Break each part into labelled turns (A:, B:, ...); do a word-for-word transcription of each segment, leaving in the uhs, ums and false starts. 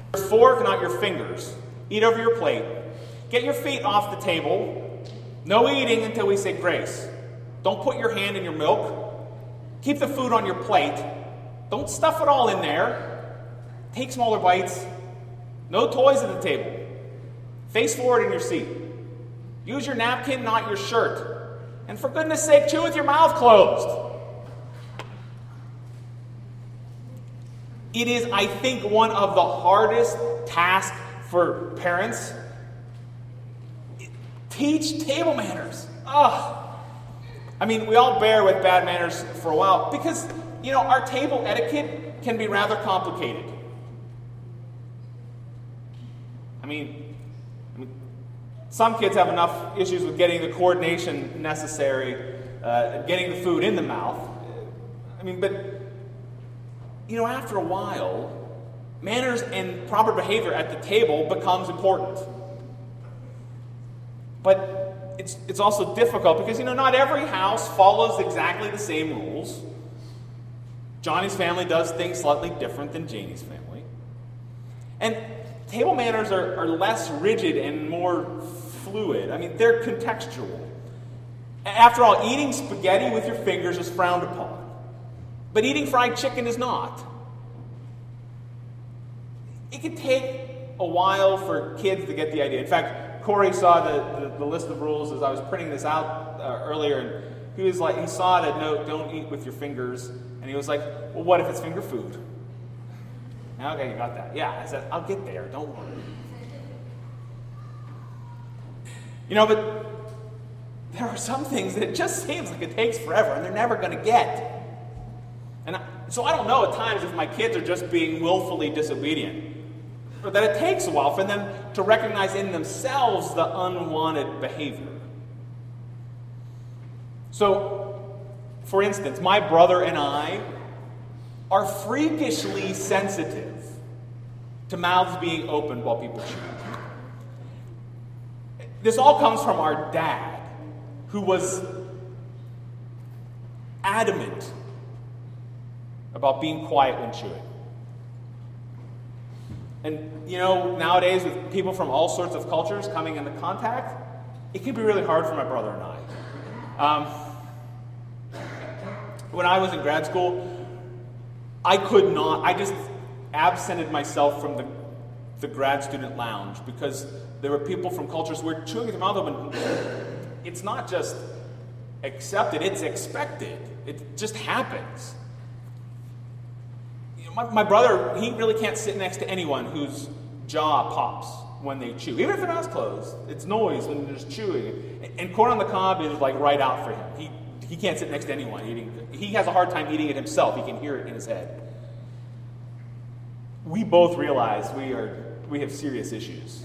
A: Your fork, not your fingers. Eat over your plate. Get your feet off the table. No eating until we say grace. Don't put your hand in your milk. Keep the food on your plate. Don't stuff it all in there. Take smaller bites. No toys at the table. Face forward in your seat. Use your napkin, not your shirt. And for goodness sake, chew with your mouth closed. It is, I think, one of the hardest tasks for parents. Teach table manners. Ugh. I mean, we all bear with bad manners for a while because, you know, our table etiquette can be rather complicated. I mean, I mean some kids have enough issues with getting the coordination necessary, uh, getting the food in the mouth. I mean, but you know, after a while, manners and proper behavior at the table becomes important. But it's, it's also difficult because, you know, not every house follows exactly the same rules. Johnny's family does things slightly different than Janie's family. And table manners are, are less rigid and more fluid. I mean, they're contextual. After all, eating spaghetti with your fingers is frowned upon. But eating fried chicken is not. It can take a while for kids to get the idea. In fact, Corey saw the, the, the list of rules as I was printing this out uh, earlier, and he was like, he saw it, note, don't eat with your fingers, and he was like, well, what if it's finger food? Okay, you got that. Yeah, I said, I'll get there, don't worry. You know, but there are some things that it just seems like it takes forever, and they're never going to get. And I, so I don't know at times if my kids are just being willfully disobedient, or that it takes a while for them to recognize in themselves the unwanted behavior. So, for instance, my brother and I are freakishly sensitive to mouths being opened while people chew. This all comes from our dad, who was adamant about being quiet when chewing. And, you know, nowadays with people from all sorts of cultures coming into contact, it can be really hard for my brother and I. Um, when I was in grad school, I could not, I just absented myself from the, the grad student lounge because there were people from cultures where chewing with their mouth open, it's not just accepted, it's expected. It just happens. My, my brother, he really can't sit next to anyone whose jaw pops when they chew. Even if their mouth's closed, it's noise when they're just chewing. And, and corn on the cob is like right out for him. He, he can't sit next to anyone eating. He has a hard time eating it himself. He can hear it in his head. We both realize we are we have serious issues.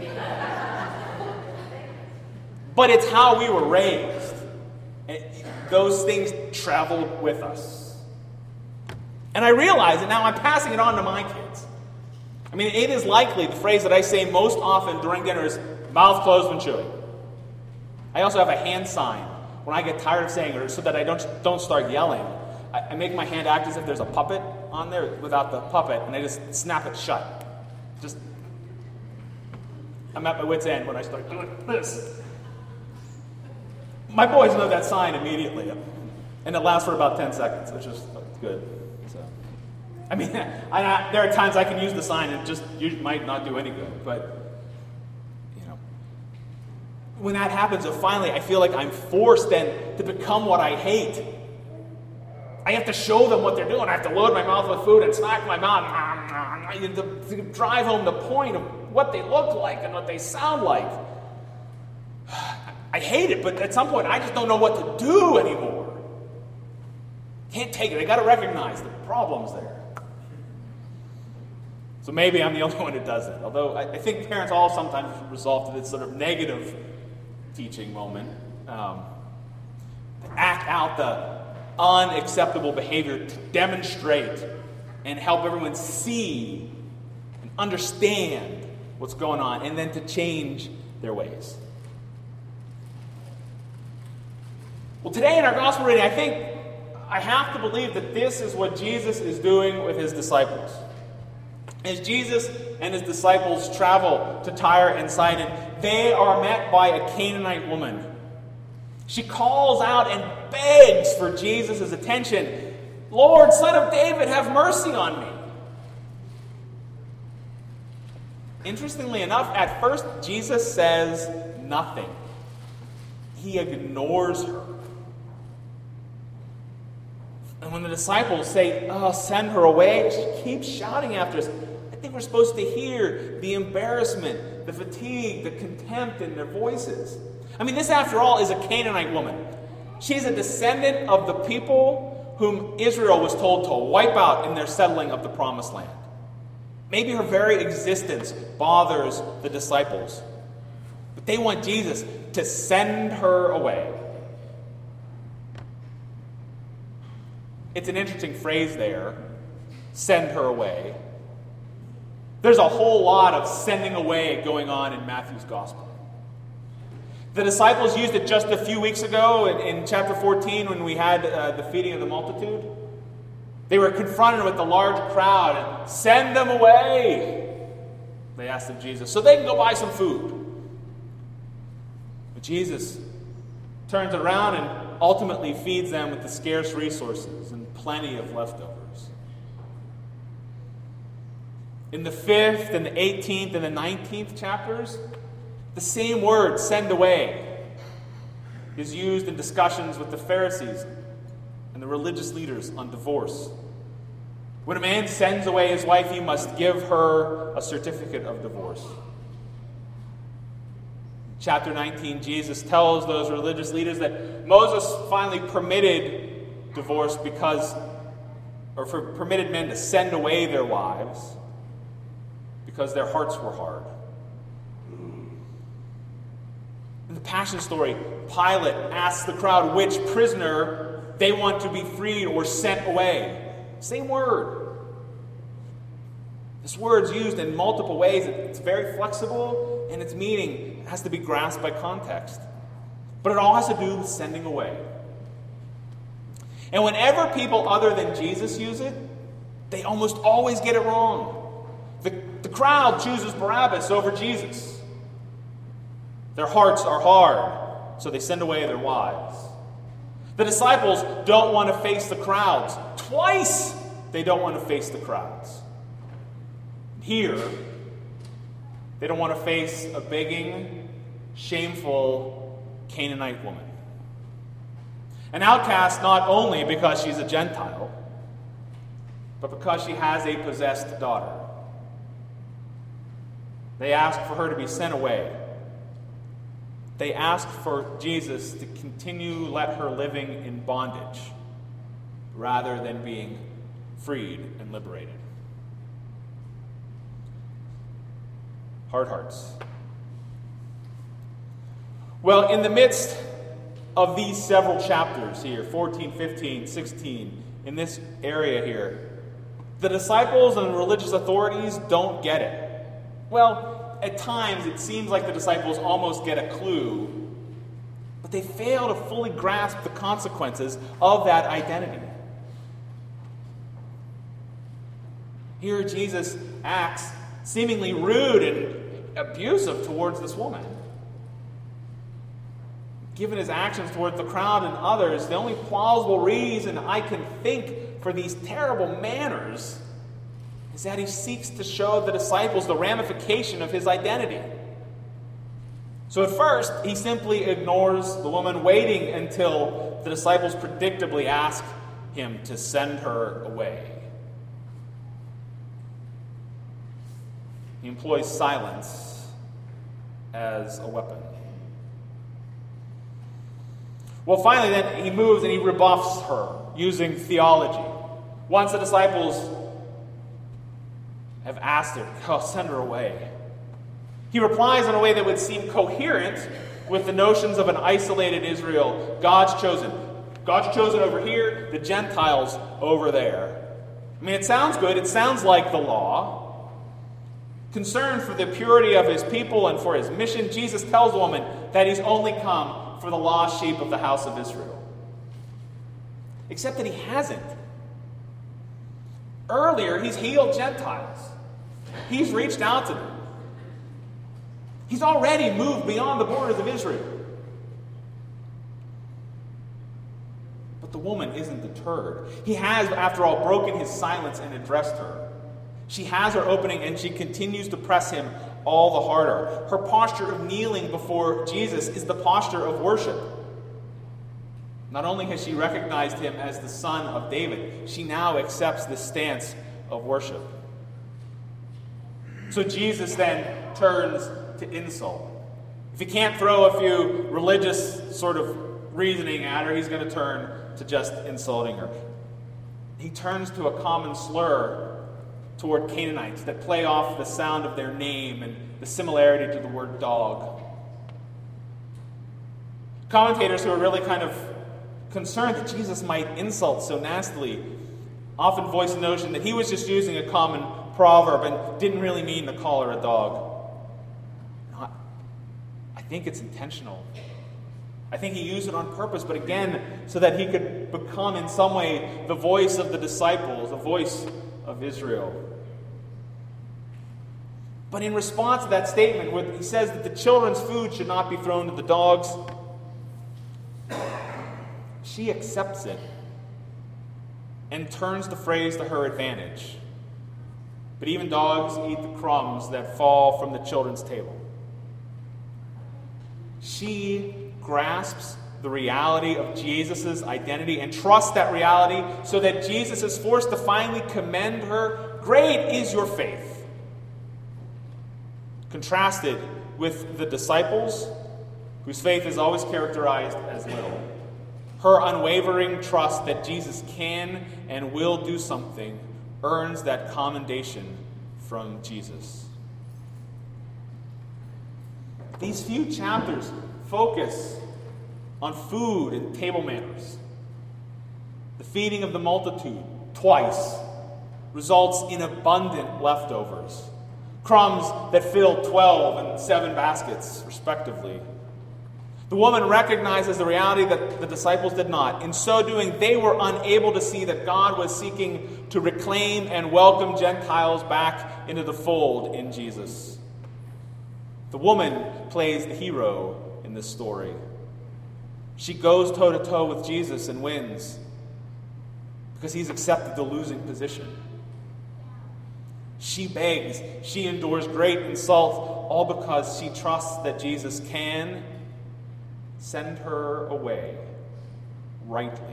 A: But it's how we were raised. And those things traveled with us. And I realize that now I'm passing it on to my kids. I mean, it is likely the phrase that I say most often during dinner is mouth closed when chewing. I also have a hand sign when I get tired of saying it so that I don't, don't start yelling. I, I make my hand act as if there's a puppet on there without the puppet, and I just snap it shut. Just, I'm at my wit's end when I start doing this. My boys know that sign immediately, and it lasts for about ten seconds, which is good. So, I mean, I, I, there are times I can use the sign and just you might not do any good, but you know, when that happens, so finally I feel like I'm forced then to become what I hate. I have to show them what they're doing. I have to load my mouth with food and smack my mouth to, to drive home the point of what they look like and what they sound like. I hate it, but at some point I just don't know what to do anymore. Can't take it. I got to recognize the problems there. So maybe I'm the only one who does it. Although I, I think parents all sometimes resort to this sort of negative teaching moment. Um, to act out the unacceptable behavior, to demonstrate and help everyone see and understand what's going on, and then to change their ways. Well, today in our gospel reading, I think I have to believe that this is what Jesus is doing with his disciples. As Jesus and his disciples travel to Tyre and Sidon, they are met by a Canaanite woman. She calls out and begs for Jesus' attention. "Lord, Son of David, have mercy on me." Interestingly enough, at first, Jesus says nothing. He ignores her. And when the disciples say, "Oh, send her away," she keeps shouting after us. I think we're supposed to hear the embarrassment, the fatigue, the contempt in their voices. I mean, this, after all, is a Canaanite woman. She's a descendant of the people whom Israel was told to wipe out in their settling of the Promised Land. Maybe her very existence bothers the disciples. But they want Jesus to send her away. It's an interesting phrase there, send her away. There's a whole lot of sending away going on in Matthew's gospel. The disciples used it just a few weeks ago in, in chapter fourteen when we had uh, the feeding of the multitude. They were confronted with the large crowd and send them away, they asked of Jesus, so they can go buy some food. But Jesus turns around and ultimately feeds them with the scarce resources and plenty of leftovers. In the fifth and the eighteenth and the nineteenth chapters, the same word, send away, is used in discussions with the Pharisees and the religious leaders on divorce. When a man sends away his wife, he must give her a certificate of divorce. Chapter nineteen, Jesus tells those religious leaders that Moses finally permitted divorce because, or for permitted men to send away their wives because their hearts were hard. In the Passion story, Pilate asks the crowd which prisoner they want to be freed or sent away. Same word. This word's used in multiple ways. It's very flexible, and its meaning has to be grasped by context. But it all has to do with sending away. And whenever people other than Jesus use it, they almost always get it wrong. The, the crowd chooses Barabbas over Jesus. Their hearts are hard, so they send away their wives. The disciples don't want to face the crowds. Twice they don't want to face the crowds. Here, they don't want to face a begging, shameful Canaanite woman. An outcast not only because she's a Gentile, but because she has a possessed daughter. They ask for her to be sent away. They ask for Jesus to continue let her living in bondage rather than being freed and liberated. Hard hearts. Well, in the midst of these several chapters here, fourteen, fifteen, sixteen, in this area here, the disciples and religious authorities don't get it. Well, at times it seems like the disciples almost get a clue, but they fail to fully grasp the consequences of that identity. Here Jesus acts seemingly rude and abusive towards this woman. Given his actions towards the crowd and others, the only plausible reason I can think for these terrible manners is that he seeks to show the disciples the ramification of his identity. So at first, he simply ignores the woman, waiting until the disciples predictably ask him to send her away. He employs silence as a weapon. Well, finally, then, he moves and he rebuffs her using theology. Once the disciples have asked her, oh, send her away, he replies in a way that would seem coherent with the notions of an isolated Israel, God's chosen. God's chosen over here, the Gentiles over there. I mean, it sounds good. It sounds like the law. Concerned for the purity of his people and for his mission, Jesus tells the woman that he's only come for the lost sheep of the house of Israel. Except that he hasn't. Earlier, he's healed Gentiles. He's reached out to them. He's already moved beyond the borders of Israel. But the woman isn't deterred. He has, after all, broken his silence and addressed her. She has her opening, and she continues to press him all the harder. Her posture of kneeling before Jesus is the posture of worship. Not only has she recognized him as the son of David, she now accepts this stance of worship. So Jesus then turns to insult. If he can't throw a few religious sort of reasoning at her, he's going to turn to just insulting her. He turns to a common slur toward Canaanites that play off the sound of their name and the similarity to the word dog. Commentators who are really kind of concerned that Jesus might insult so nastily often voice the notion that he was just using a common proverb and didn't really mean to call her a dog. Not, I think it's intentional. I think he used it on purpose, but again, so that he could become in some way the voice of the disciples, the voice of Israel. But in response to that statement, where he says that the children's food should not be thrown to the dogs, she accepts it and turns the phrase to her advantage. But even dogs eat the crumbs that fall from the children's table. She grasps the reality of Jesus' identity and trusts that reality so that Jesus is forced to finally commend her. Great is your faith. Contrasted with the disciples, whose faith is always characterized as little. Her unwavering trust that Jesus can and will do something earns that commendation from Jesus. These few chapters focus on food and table manners. The feeding of the multitude twice results in abundant leftovers. Crumbs that fill twelve and seven baskets, respectively. The woman recognizes the reality that the disciples did not. In so doing, they were unable to see that God was seeking to reclaim and welcome Gentiles back into the fold in Jesus. The woman plays the hero in this story. She goes toe-to-toe with Jesus and wins because he's accepted the losing position. She begs, she endures great insult, all because she trusts that Jesus can send her away rightly.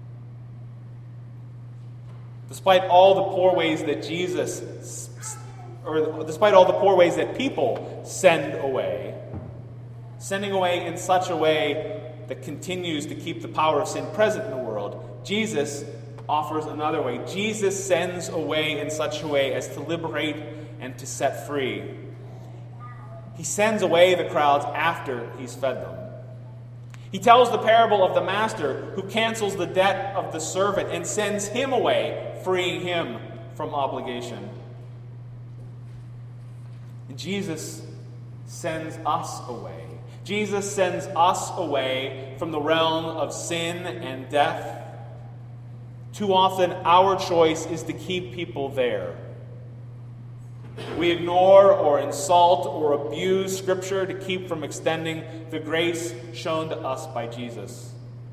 A: Despite all the poor ways that Jesus, or despite all the poor ways that people send away, sending away in such a way that continues to keep the power of sin present in the world, Jesus offers another way. Jesus sends away in such a way as to liberate and to set free. He sends away the crowds after he's fed them. He tells the parable of the master who cancels the debt of the servant and sends him away, freeing him from obligation. And Jesus sends us away. Jesus sends us away from the realm of sin and death. Too often, our choice is to keep people there. We ignore or insult or abuse Scripture to keep from extending the grace shown to us by Jesus.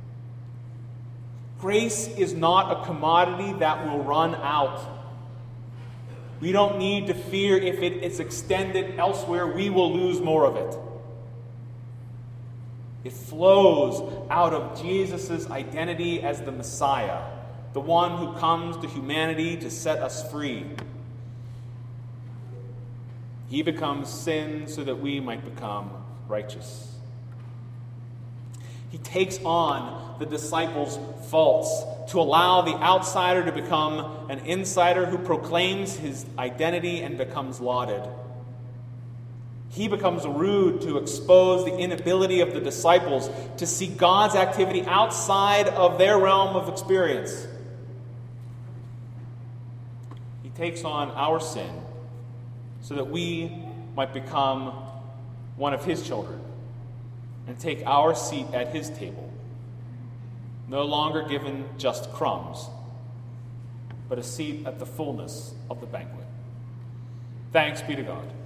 A: Grace is not a commodity that will run out. We don't need to fear if it is extended elsewhere, we will lose more of it. It flows out of Jesus' identity as the Messiah, the one who comes to humanity to set us free. He becomes sin so that we might become righteous. He takes on the disciples' faults to allow the outsider to become an insider who proclaims his identity and becomes lauded. He becomes rude to expose the inability of the disciples to see God's activity outside of their realm of experience. He takes on our sin so that we might become one of his children and take our seat at his table, no longer given just crumbs, but a seat at the fullness of the banquet. Thanks be to God.